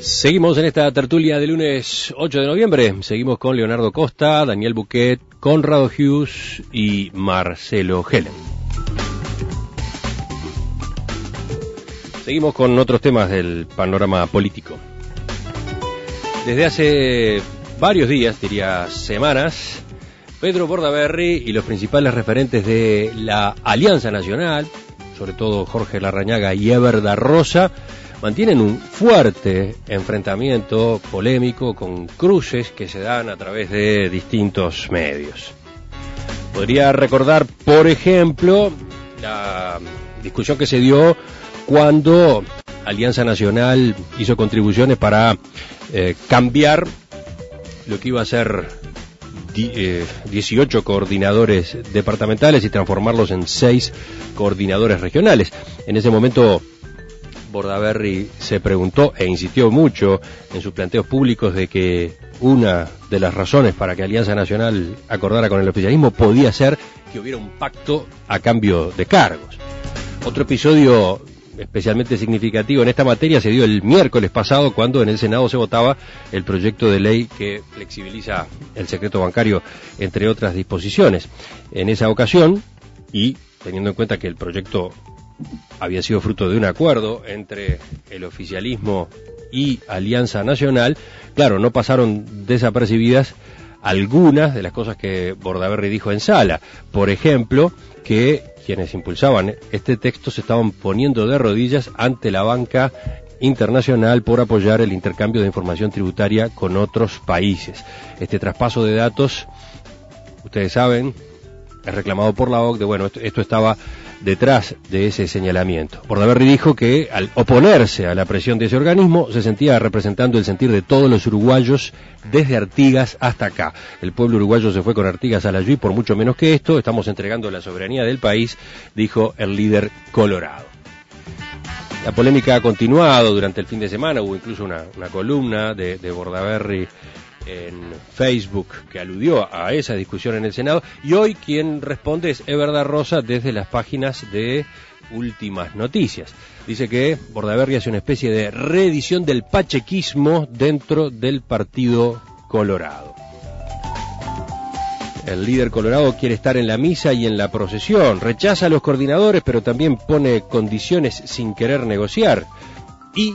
Seguimos en esta tertulia de lunes 8 de noviembre. Seguimos con Leonardo Costa, Daniel Buquet, Conrado Hughes y Marcelo Helen. Seguimos con otros temas del panorama político. Desde hace varios días, diría semanas, Pedro Bordaberry y los principales referentes de la Alianza Nacional, sobre todo Jorge Larrañaga y Eber da Rosa, mantienen un fuerte enfrentamiento polémico con cruces que se dan a través de distintos medios. Podría recordar, por ejemplo, la discusión que se dio cuando Alianza Nacional hizo contribuciones para cambiar lo que iba a ser 18 coordinadores departamentales y transformarlos en 6 coordinadores regionales. En ese momento Bordaberry se preguntó e insistió mucho en sus planteos públicos de que una de las razones para que Alianza Nacional acordara con el oficialismo podía ser que hubiera un pacto a cambio de cargos. Otro episodio especialmente significativo en esta materia se dio el miércoles pasado, cuando en el Senado se votaba el proyecto de ley que flexibiliza el secreto bancario, entre otras disposiciones. En esa ocasión, y teniendo en cuenta que el proyecto había sido fruto de un acuerdo entre el oficialismo y Alianza Nacional, claro, no pasaron desapercibidas algunas de las cosas que Bordaberry dijo en sala. Por ejemplo, que quienes impulsaban este texto se estaban poniendo de rodillas ante la banca internacional por apoyar el intercambio de información tributaria con otros países. Este traspaso de datos, ustedes saben, es reclamado por la OCDE. Bueno, esto estaba detrás de ese señalamiento. Bordaberry dijo que al oponerse a la presión de ese organismo se sentía representando el sentir de todos los uruguayos desde Artigas hasta acá. El pueblo uruguayo se fue con Artigas a la Yui por mucho menos que esto. Estamos entregando la soberanía del país, dijo el líder colorado. La polémica ha continuado durante el fin de semana. Hubo incluso una columna de Bordaberry en Facebook que aludió a esa discusión en el Senado, y hoy quien responde es Eber da Rosa desde las páginas de Últimas Noticias. Dice que Bordaberry hace una especie de reedición del pachequismo dentro del Partido Colorado. El líder colorado quiere estar en la misa y en la procesión, rechaza a los coordinadores, pero también pone condiciones sin querer negociar. Y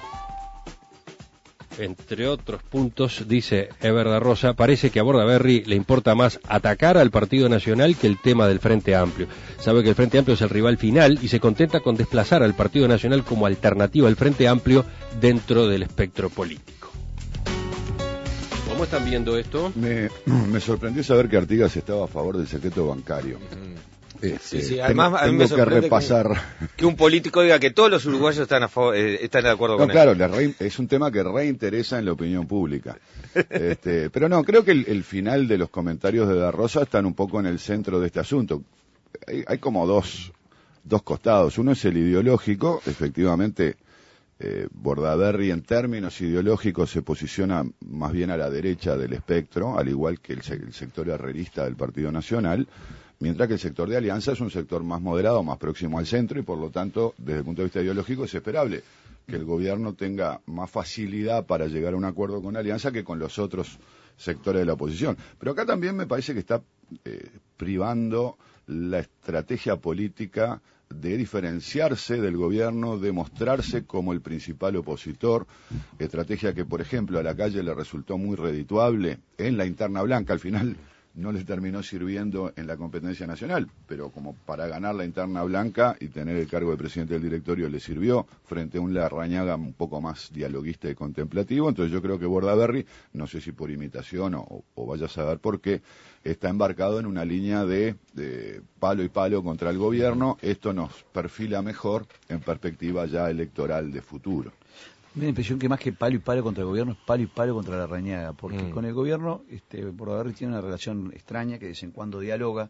entre otros puntos, dice Eber da Rosa, parece que a Bordaberry le importa más atacar al Partido Nacional que el tema del Frente Amplio. Sabe que el Frente Amplio es el rival final y se contenta con desplazar al Partido Nacional como alternativa al Frente Amplio dentro del espectro político. ¿Cómo están viendo esto? Me sorprendió saber que Artigas estaba a favor del secreto bancario. Sí. Además, a mí me tengo que repasar que un político diga que todos los uruguayos están de acuerdo con claro, él. Es un tema que reinteresa en la opinión pública. Pero no, creo que el final de los comentarios de da Rosa están un poco en el centro de este asunto. Hay como dos costados. Uno es el ideológico. Efectivamente, Bordaberry en términos ideológicos se posiciona más bien a la derecha del espectro, al igual que el sector herrerista del Partido Nacional, mientras que el sector de Alianza es un sector más moderado, más próximo al centro, y por lo tanto, desde el punto de vista ideológico, es esperable que el gobierno tenga más facilidad para llegar a un acuerdo con Alianza que con los otros sectores de la oposición. Pero acá también me parece que está privando la estrategia política de diferenciarse del gobierno, de mostrarse como el principal opositor, estrategia que, por ejemplo, a la calle le resultó muy redituable en la interna blanca. Al final no les terminó sirviendo en la competencia nacional, pero como para ganar la interna blanca y tener el cargo de presidente del directorio le sirvió frente a un Larrañaga un poco más dialoguista y contemplativo. Entonces yo creo que Bordaberry, no sé si por imitación o vaya a saber por qué, está embarcado en una línea de palo y palo contra el gobierno. Esto nos perfila mejor en perspectiva ya electoral de futuro. Me da la impresión que más que palo y palo contra el gobierno es palo y palo contra Larrañaga, porque con el gobierno Bordaberry tiene una relación extraña que de vez en cuando dialoga,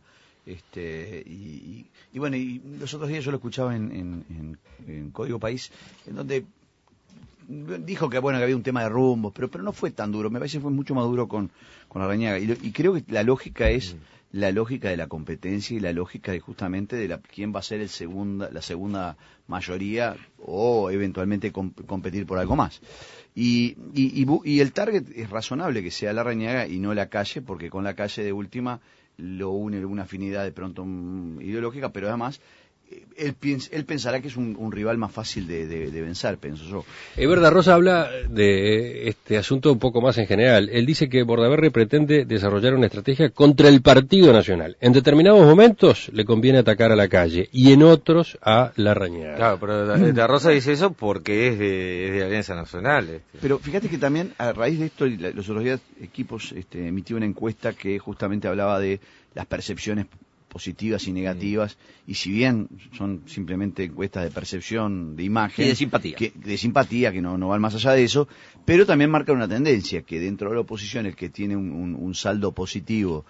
y bueno, y los otros días yo lo escuchaba en Código País, en donde dijo que bueno que había un tema de rumbos, pero no fue tan duro, me parece que fue mucho más duro con Larrañaga, y creo que la lógica es la lógica de la competencia y la lógica de justamente de quién va a ser la segunda mayoría o eventualmente competir por algo más. Y el target es razonable que sea Larrañaga y no la Calle, porque con la Calle de última lo une alguna afinidad de pronto ideológica, pero además él pensará que es un rival más fácil de vencer, pienso yo. Eber da Rosa habla de este asunto un poco más en general. Él dice que Bordaberry pretende desarrollar una estrategia contra el Partido Nacional. En determinados momentos le conviene atacar a la Calle y en otros a Larrañaga. Claro, pero da Rosa dice eso porque es de Alianza Nacional. Pero fíjate que también a raíz de esto, los otros días Equipos emitió una encuesta que justamente hablaba de las percepciones positivas y negativas, y si bien son simplemente encuestas de percepción, de imagen... Y de simpatía. De simpatía, que no van más allá de eso, pero también marcan una tendencia, que dentro de la oposición el que tiene un saldo positivo,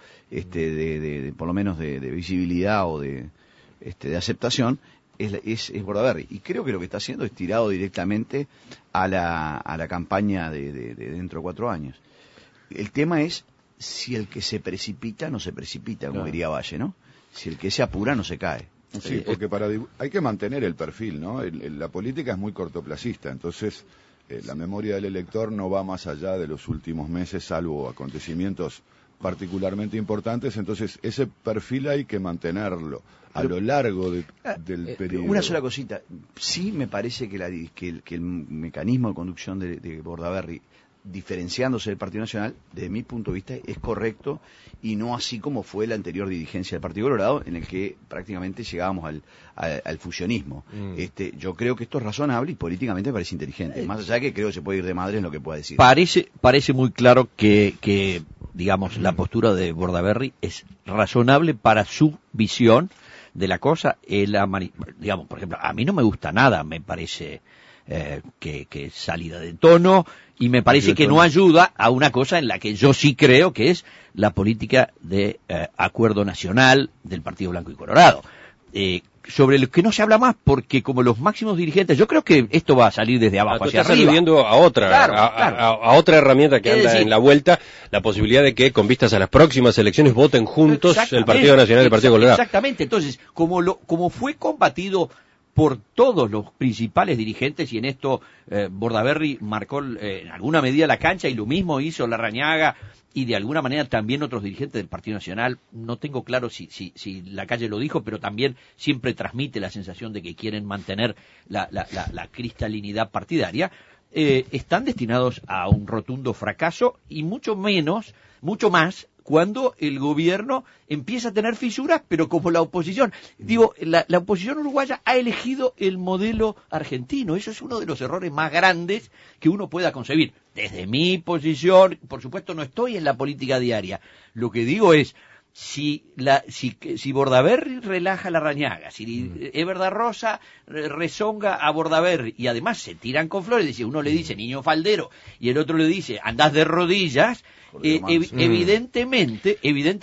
de por lo menos de visibilidad o de aceptación, es Bordaberry. Y creo que lo que está haciendo es tirado directamente a la campaña de dentro de 4 años. El tema es si el que se precipita no se precipita, como diría Valle, ¿no? Si el que se apura no se cae. Sí, porque hay que mantener el perfil, ¿no? La política es muy cortoplacista, entonces la memoria del elector no va más allá de los últimos meses, salvo acontecimientos particularmente importantes, entonces ese perfil hay que mantenerlo a lo largo del periodo. Una sola cosita, sí me parece que el mecanismo de conducción de Bordaberry, diferenciándose del Partido Nacional, desde mi punto de vista, es correcto y no así como fue la anterior dirigencia del Partido Colorado, en el que prácticamente llegábamos al fusionismo. Yo creo que esto es razonable y políticamente me parece inteligente, más allá de que creo que se puede ir de madre en lo que pueda decir. Parece muy claro que digamos, la postura de Bordaberry es razonable para su visión de la cosa. Digamos, por ejemplo, a mí no me gusta nada, me parece que es salida de tono, y me parece que no ayuda a una cosa en la que yo sí creo, que es la política de acuerdo nacional del Partido Blanco y Colorado. Sobre lo que no se habla más, porque como los máximos dirigentes, yo creo que esto va a salir desde abajo hacia arriba. Estás aludiendo a otra, claro. A otra herramienta que anda en la vuelta, la posibilidad de que con vistas a las próximas elecciones voten juntos el Partido Nacional y el Partido Colorado. Exactamente, entonces, como fue combatido por todos los principales dirigentes, y en esto Bordaberry marcó en alguna medida la cancha, y lo mismo hizo Larrañaga, y de alguna manera también otros dirigentes del Partido Nacional. No tengo claro si la Calle lo dijo, pero también siempre transmite la sensación de que quieren mantener la cristalinidad partidaria. Están destinados a un rotundo fracaso, y mucho más cuando el gobierno empieza a tener fisuras, pero como la oposición. La oposición uruguaya ha elegido el modelo argentino. Eso es uno de los errores más grandes que uno pueda concebir. Desde mi posición, por supuesto, no estoy en la política diaria. Lo que digo es, si Bordaberry relaja a Larrañaga, si Eber da Rosa rezonga a Bordaberry, y además se tiran con flores, uno le dice niño faldero y el otro le dice andás de rodillas, evidentemente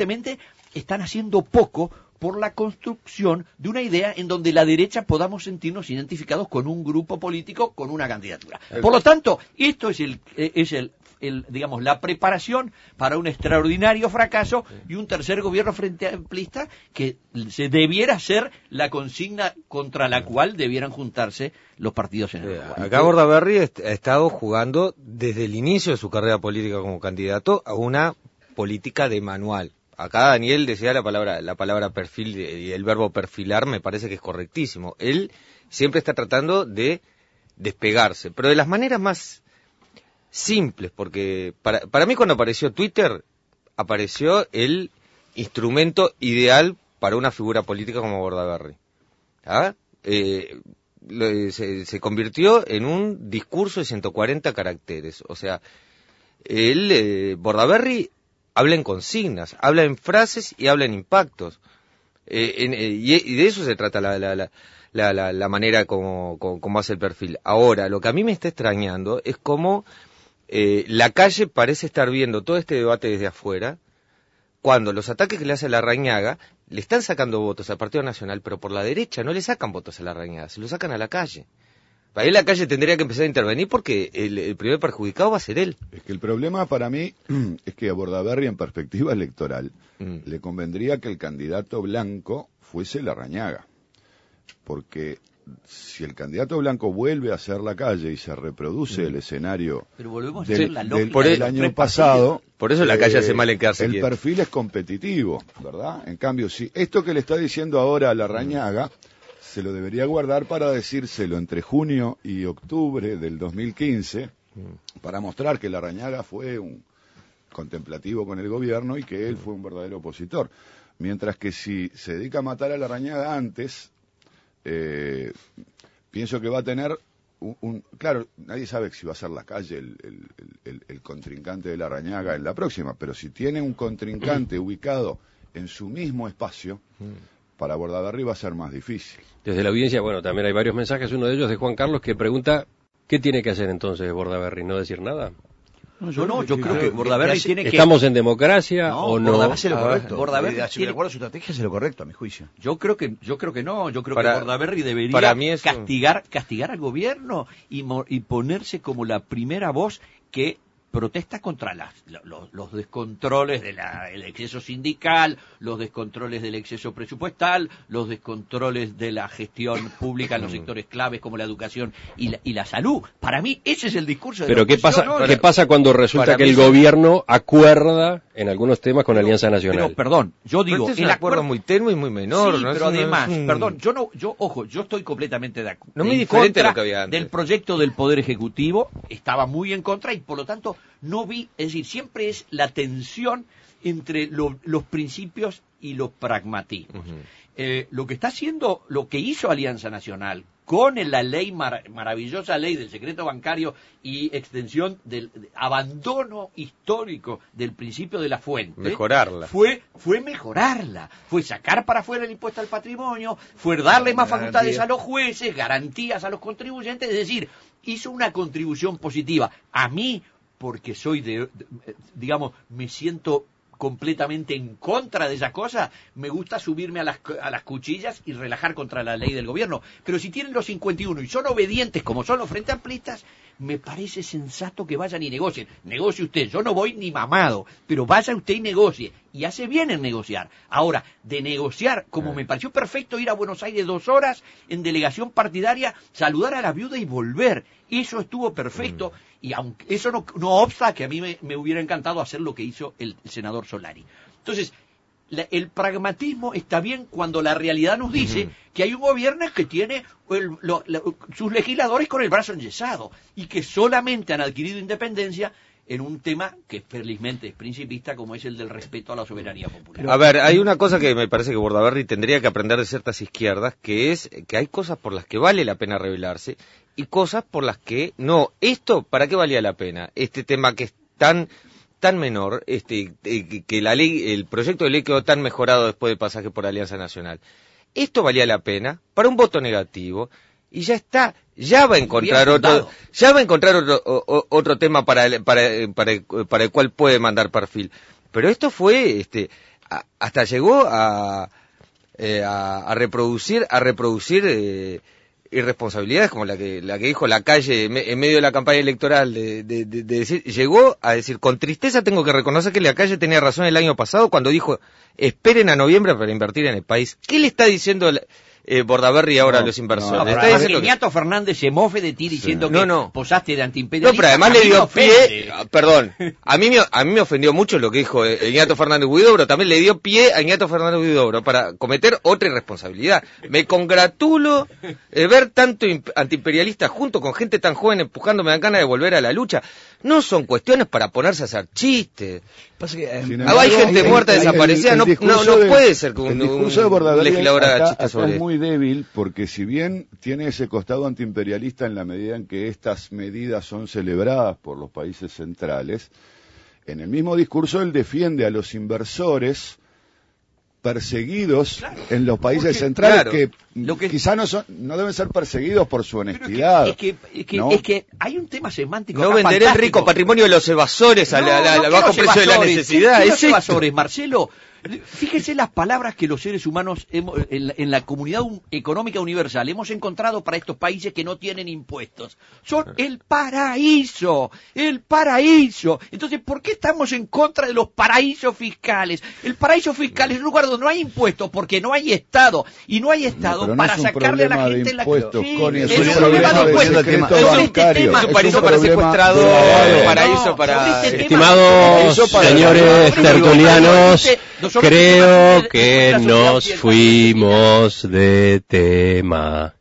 están haciendo poco por la construcción de una idea en donde la derecha podamos sentirnos identificados con un grupo político, con una candidatura. Por lo tanto, esto es digamos, la preparación para un extraordinario fracaso y un tercer gobierno frente amplista, que se debiera ser la consigna contra la cual debieran juntarse los partidos en el Uruguay. Acá Bordaberry ha estado jugando desde el inicio de su carrera política como candidato a una política de manual. Acá Daniel decía la palabra perfil, y el verbo perfilar me parece que es correctísimo. Él siempre está tratando de despegarse, pero de las maneras más simples, porque para mí cuando apareció Twitter, apareció el instrumento ideal para una figura política como Bordaberry. Se convirtió en un discurso de 140 caracteres. O sea, Bordaberry habla en consignas, habla en frases y habla en impactos. Y de eso se trata la manera como hace el perfil. Ahora, lo que a mí me está extrañando es cómo la Calle parece estar viendo todo este debate desde afuera, cuando los ataques que le hace a Larrañaga le están sacando votos al Partido Nacional, pero por la derecha no le sacan votos a Larrañaga, se lo sacan a la Calle. Ahí la calle tendría que empezar a intervenir porque el primer perjudicado va a ser él. Es que el problema para mí es que a Bordaberry, en perspectiva electoral, le convendría que el candidato blanco fuese Larrañaga. Porque si el candidato blanco vuelve a hacer la calle y se reproduce el escenario Pero volvemos a hacer la lógica del año pasado, por eso la calle hace mal en quedarse el quieto. perfil es competitivo, ¿verdad? En cambio, si esto que le está diciendo ahora a Larrañaga se lo debería guardar para decírselo entre junio y octubre del 2015, para mostrar que Larrañaga fue un contemplativo con el gobierno y que él fue un verdadero opositor. Mientras que si se dedica a matar a Larrañaga antes, pienso que va a tener claro, nadie sabe si va a ser la calle el contrincante de Larrañaga en la próxima, pero si tiene un contrincante ubicado en su mismo espacio, para Bordaberry va a ser más difícil. Desde la audiencia, bueno, también hay varios mensajes, uno de ellos de Juan Carlos que pregunta, ¿qué tiene que hacer entonces Bordaberry? ¿No decir nada? Yo creo que Bordaberry tiene que... ¿Estamos en democracia o no? Bordaberry hace lo correcto. Bordaberry Si recuerda su estrategia, hace lo correcto, a mi juicio. Yo creo que no, yo creo que Bordaberry debería para mí castigar al gobierno y ponerse como la primera voz que protesta contra los descontroles del exceso sindical, los descontroles del exceso presupuestal, los descontroles de la gestión pública en los sectores claves como la educación y la salud. Para mí ese es el discurso de Pero la oposición, ¿no? ¿qué pasa cuando resulta que el gobierno acuerda en algunos temas con Alianza Nacional? Pero, perdón, yo digo, el acuerdo muy tenue y muy menor. Sí, ¿no? pero además, perdón, yo estoy completamente de acuerdo. No muy diferente a lo que había antes. Del proyecto del Poder Ejecutivo, estaba muy en contra y por lo tanto no vi, es decir, siempre es la tensión entre los principios y los pragmatismos. Lo que está haciendo, lo que hizo Alianza Nacional con la ley, maravillosa ley del secreto bancario y extensión del abandono histórico del principio de la fuente. Mejorarla. Fue mejorarla. Fue sacar para afuera el impuesto al patrimonio, fue darle más facultades a los jueces, garantías a los contribuyentes, es decir, hizo una contribución positiva. A mí, porque soy digamos, me siento completamente en contra de esa cosa, me gusta subirme a las cuchillas y relajar contra la ley del gobierno. Pero si tienen los 51 y son obedientes como son los frente amplistas, me parece sensato que vayan y negocien. Negocie usted, yo no voy ni mamado, pero vaya usted y negocie. Y hace bien en negociar. Ahora, de negociar, como me pareció perfecto ir a Buenos Aires 2 horas en delegación partidaria, saludar a la viuda y volver. Eso estuvo perfecto. Y aunque eso no obsta que a mí me hubiera encantado hacer lo que hizo el senador Solari. Entonces, el pragmatismo está bien cuando la realidad nos dice que hay un gobierno que tiene sus legisladores con el brazo enyesado y que solamente han adquirido independencia en un tema que felizmente es principista, como es el del respeto a la soberanía popular. A ver, hay una cosa que me parece que Bordaberry tendría que aprender de ciertas izquierdas, que es que hay cosas por las que vale la pena rebelarse y cosas por las que no. ¿Esto para qué valía la pena? Este tema que es tan menor, que la ley, el proyecto de ley quedó tan mejorado después del pasaje por Alianza Nacional. Esto valía la pena para un voto negativo y ya está. Ya va a encontrar otro tema para el cual puede mandar perfil. Pero esto fue, hasta llegó a reproducir irresponsabilidades como la que dijo la calle en medio de la campaña electoral de decir, llegó a decir, con tristeza tengo que reconocer que la calle tenía razón el año pasado cuando dijo, esperen a noviembre para invertir en el país. ¿Qué le está diciendo Bordaberry ahora a los inversores? Ignato Fernández se mofe de ti diciendo que posaste de antiimperialista. No, pero además le dio pie, perdón, a mí me ofendió mucho lo que dijo Ignato Fernández Huidobro, también le dio pie a Ignato Fernández Huidobro para cometer otra irresponsabilidad. Me congratulo ver tanto antiimperialista junto con gente tan joven empujándome a ganas de volver a la lucha. No son cuestiones para ponerse a hacer chistes. Pasa que, hay gente muerta, desaparecida, no puede ser que un legislador haga chistes sobre es muy débil, porque si bien tiene ese costado antiimperialista en la medida en que estas medidas son celebradas por los países centrales, en el mismo discurso él defiende a los inversores perseguidos en los países centrales, que quizá no deben ser perseguidos por su honestidad. Es que hay un tema semántico. No venderé el rico patrimonio de los evasores al bajo precio de la necesidad. Los evasores, Marcelo, Fíjese las palabras que los seres humanos en la comunidad económica universal hemos encontrado para estos países que no tienen impuestos. Son el paraíso, el paraíso. Entonces, ¿por qué estamos en contra de los paraísos fiscales? El paraíso fiscal es un lugar donde no hay impuestos porque no hay Estado. Y no hay Estado pero no para es un sacarle a la problema de gente la... impuestos, Sí, Connie, es es un un problema problema de de impuestos. secreto Es un bancario. tema, Es un paraíso para problema secuestradores, de lavado. paraíso para... Estimados Eso para- señores para- tertulianos, Nosotros creo tenemos que una sociedad nos occidental. fuimos de tema.